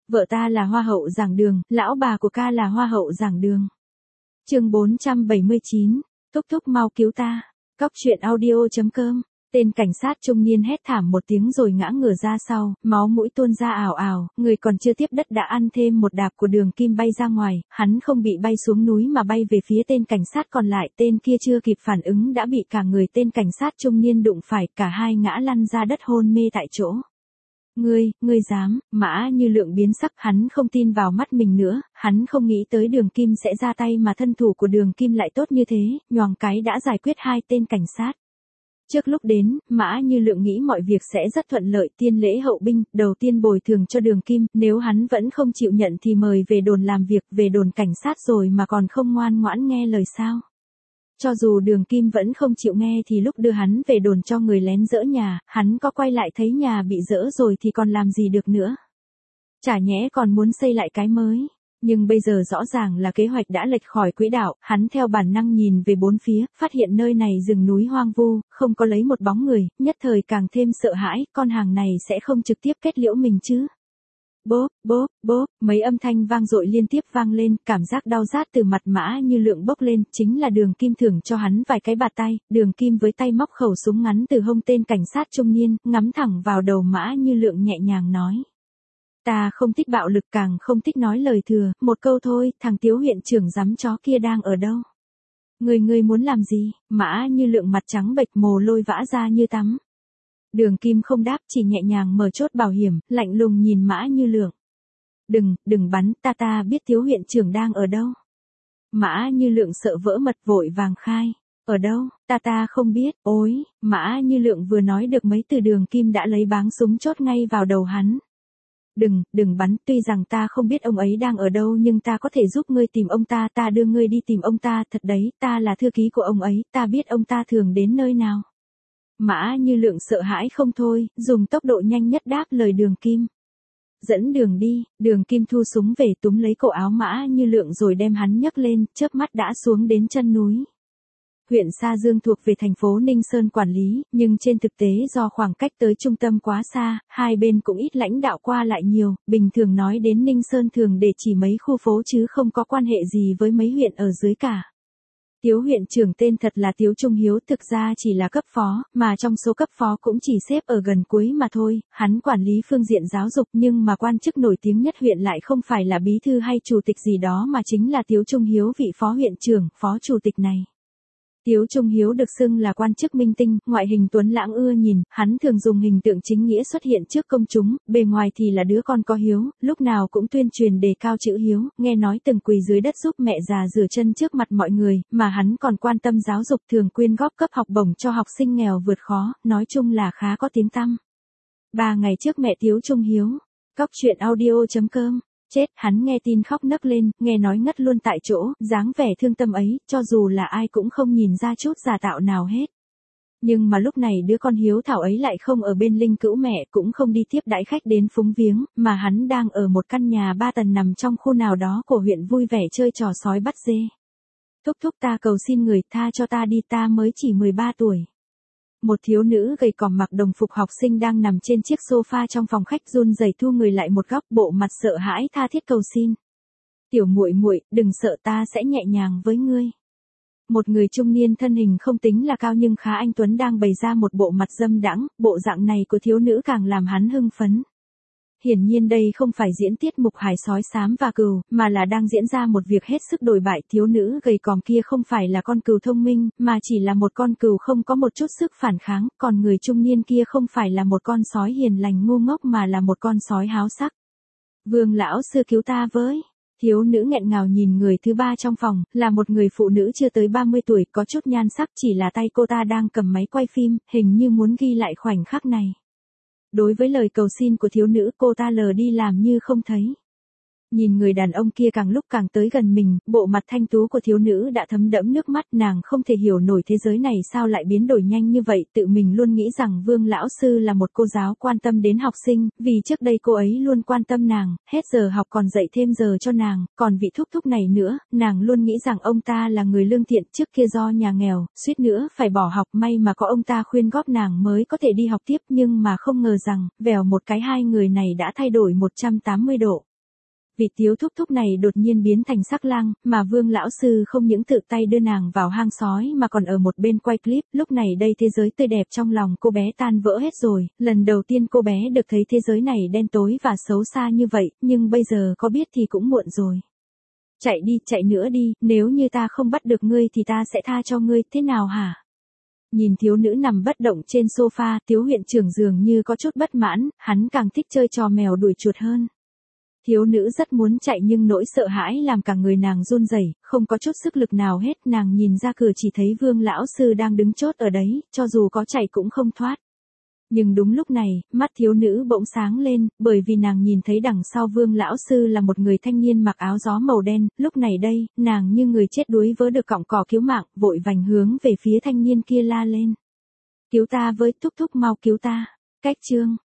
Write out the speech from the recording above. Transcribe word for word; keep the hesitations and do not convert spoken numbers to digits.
Vợ ta là hoa hậu giảng đường, lão bà của ca là hoa hậu giảng đường. Chương bốn trăm bảy mươi chín, thúc thúc mau cứu ta. Cóc truyện audio chấm com. Tên cảnh sát trung niên hét thảm một tiếng rồi ngã ngửa ra sau, máu mũi tuôn ra ào ào, người còn chưa tiếp đất đã ăn thêm một đạp của Đường Kim bay ra ngoài, hắn không bị bay xuống núi mà bay về phía tên cảnh sát còn lại, tên kia chưa kịp phản ứng đã bị cả người tên cảnh sát trung niên đụng phải, cả hai ngã lăn ra đất hôn mê tại chỗ. Ngươi, ngươi dám, Mã Như Lượng biến sắc, hắn không tin vào mắt mình nữa, hắn không nghĩ tới Đường Kim sẽ ra tay mà thân thủ của Đường Kim lại tốt như thế, nhoàng cái đã giải quyết hai tên cảnh sát. Trước lúc đến, Mã Như Lượng nghĩ mọi việc sẽ rất thuận lợi, tiên lễ hậu binh, đầu tiên bồi thường cho Đường Kim, nếu hắn vẫn không chịu nhận thì mời về đồn làm việc, về đồn cảnh sát rồi mà còn không ngoan ngoãn nghe lời sao. Cho dù Đường Kim vẫn không chịu nghe thì lúc đưa hắn về đồn cho người lén dỡ nhà, hắn có quay lại thấy nhà bị dỡ rồi thì còn làm gì được nữa. Chả nhẽ còn muốn xây lại cái mới. Nhưng bây giờ rõ ràng là kế hoạch đã lệch khỏi quỹ đạo, hắn theo bản năng nhìn về bốn phía, phát hiện nơi này rừng núi hoang vu, không có lấy một bóng người, nhất thời càng thêm sợ hãi, con hàng này sẽ không trực tiếp kết liễu mình chứ. Bốp, bốp, bốp, mấy âm thanh vang dội liên tiếp vang lên, cảm giác đau rát từ mặt Mã Như Lượng bốc lên, chính là Đường Kim thưởng cho hắn vài cái bạt tay, Đường Kim với tay móc khẩu súng ngắn từ hông tên cảnh sát trung niên, ngắm thẳng vào đầu Mã Như Lượng nhẹ nhàng nói. Ta không thích bạo lực, càng không thích nói lời thừa, một câu thôi, thằng Tiếu huyện trưởng giám chó kia đang ở đâu? Người người muốn làm gì? Mã Như Lượng mặt trắng bệch, mồ lôi vã ra như tắm. Đường Kim không đáp, chỉ nhẹ nhàng mở chốt bảo hiểm, lạnh lùng nhìn Mã Như Lượng. Đừng, đừng bắn, ta ta biết Tiếu huyện trưởng đang ở đâu. Mã Như Lượng sợ vỡ mật vội vàng khai. Ở đâu, ta ta không biết, ôi, Mã Như Lượng vừa nói được mấy từ Đường Kim đã lấy báng súng chốt ngay vào đầu hắn. Đừng, đừng bắn, tuy rằng ta không biết ông ấy đang ở đâu nhưng ta có thể giúp ngươi tìm ông ta, ta đưa ngươi đi tìm ông ta, thật đấy, ta là thư ký của ông ấy, ta biết ông ta thường đến nơi nào. Mã Như Lượng sợ hãi không thôi, dùng tốc độ nhanh nhất đáp lời Đường Kim. Dẫn đường đi, Đường Kim thu súng về túm lấy cổ áo Mã Như Lượng rồi đem hắn nhấc lên, chớp mắt đã xuống đến chân núi. Huyện Sa Dương thuộc về thành phố Ninh Sơn quản lý, nhưng trên thực tế do khoảng cách tới trung tâm quá xa, hai bên cũng ít lãnh đạo qua lại nhiều, bình thường nói đến Ninh Sơn thường để chỉ mấy khu phố chứ không có quan hệ gì với mấy huyện ở dưới cả. Tiếu huyện trưởng tên thật là Tiếu Trung Hiếu, thực ra chỉ là cấp phó, mà trong số cấp phó cũng chỉ xếp ở gần cuối mà thôi, hắn quản lý phương diện giáo dục nhưng mà quan chức nổi tiếng nhất huyện lại không phải là bí thư hay chủ tịch gì đó mà chính là Tiếu Trung Hiếu, vị phó huyện trưởng, phó chủ tịch này. Tiếu Trung Hiếu được xưng là quan chức minh tinh, ngoại hình tuấn lãng ưa nhìn, hắn thường dùng hình tượng chính nghĩa xuất hiện trước công chúng, bề ngoài thì là đứa con có hiếu, lúc nào cũng tuyên truyền đề cao chữ hiếu, nghe nói từng quỳ dưới đất giúp mẹ già rửa chân trước mặt mọi người, mà hắn còn quan tâm giáo dục, thường quyên góp cấp học bổng cho học sinh nghèo vượt khó, nói chung là khá có tiếng tăm. Ba ngày trước mẹ Tiếu Trung Hiếu, cóc truyện audio chấm com. Chết, hắn nghe tin khóc nấc lên, nghe nói ngất luôn tại chỗ, dáng vẻ thương tâm ấy, cho dù là ai cũng không nhìn ra chút giả tạo nào hết. Nhưng mà lúc này đứa con hiếu thảo ấy lại không ở bên linh cữu mẹ, cũng không đi tiếp đãi khách đến phúng viếng, mà hắn đang ở một căn nhà ba tầng nằm trong khu nào đó của huyện vui vẻ chơi trò sói bắt dê. Thúc thúc ta cầu xin người tha cho ta đi, ta mới chỉ mười ba tuổi. Một thiếu nữ gầy còm mặc đồng phục học sinh đang nằm trên chiếc sofa trong phòng khách run rẩy thu người lại một góc, bộ mặt sợ hãi tha thiết cầu xin. Tiểu muội muội, đừng sợ, ta sẽ nhẹ nhàng với ngươi. Một người trung niên thân hình không tính là cao nhưng khá anh tuấn đang bày ra một bộ mặt dâm đãng, bộ dạng này của thiếu nữ càng làm hắn hưng phấn. Hiển nhiên đây không phải diễn tiết mục hài sói xám và cừu, mà là đang diễn ra một việc hết sức đồi bại. Thiếu nữ gầy còm kia không phải là con cừu thông minh, mà chỉ là một con cừu không có một chút sức phản kháng, còn người trung niên kia không phải là một con sói hiền lành ngu ngốc mà là một con sói háo sắc. Vương lão sư cứu ta với. Thiếu nữ nghẹn ngào nhìn người thứ ba trong phòng, là một người phụ nữ chưa tới ba mươi tuổi, có chút nhan sắc, chỉ là tay cô ta đang cầm máy quay phim, hình như muốn ghi lại khoảnh khắc này. Đối với lời cầu xin của thiếu nữ, cô ta lờ đi làm như không thấy. Nhìn người đàn ông kia càng lúc càng tới gần mình, bộ mặt thanh tú của thiếu nữ đã thấm đẫm nước mắt, nàng không thể hiểu nổi thế giới này sao lại biến đổi nhanh như vậy, tự mình luôn nghĩ rằng Vương lão sư là một cô giáo quan tâm đến học sinh, vì trước đây cô ấy luôn quan tâm nàng, hết giờ học còn dạy thêm giờ cho nàng, còn vị thúc thúc này nữa, nàng luôn nghĩ rằng ông ta là người lương thiện, trước kia do nhà nghèo, suýt nữa phải bỏ học, may mà có ông ta khuyên góp nàng mới có thể đi học tiếp, nhưng mà không ngờ rằng, vèo một cái hai người này đã thay đổi một trăm tám mươi độ. Vị thiếu thúc thúc này đột nhiên biến thành sắc lang, mà Vương lão sư không những tự tay đưa nàng vào hang sói mà còn ở một bên quay clip, lúc này đây thế giới tươi đẹp trong lòng cô bé tan vỡ hết rồi, lần đầu tiên cô bé được thấy thế giới này đen tối và xấu xa như vậy, nhưng bây giờ có biết thì cũng muộn rồi. Chạy đi, chạy nữa đi, nếu như ta không bắt được ngươi thì ta sẽ tha cho ngươi, thế nào hả? Nhìn thiếu nữ nằm bất động trên sofa, Tiếu huyện trưởng dường như có chút bất mãn, hắn càng thích chơi trò mèo đuổi chuột hơn. Thiếu nữ rất muốn chạy nhưng nỗi sợ hãi làm cả người nàng run rẩy, không có chút sức lực nào hết, nàng nhìn ra cửa chỉ thấy Vương lão sư đang đứng chốt ở đấy, cho dù có chạy cũng không thoát. Nhưng đúng lúc này, mắt thiếu nữ bỗng sáng lên, bởi vì nàng nhìn thấy đằng sau Vương lão sư là một người thanh niên mặc áo gió màu đen, lúc này đây, nàng như người chết đuối vớ được cọng cỏ cứu mạng, vội vành hướng về phía thanh niên kia la lên. Cứu ta với, thúc thúc mau cứu ta. Cách chương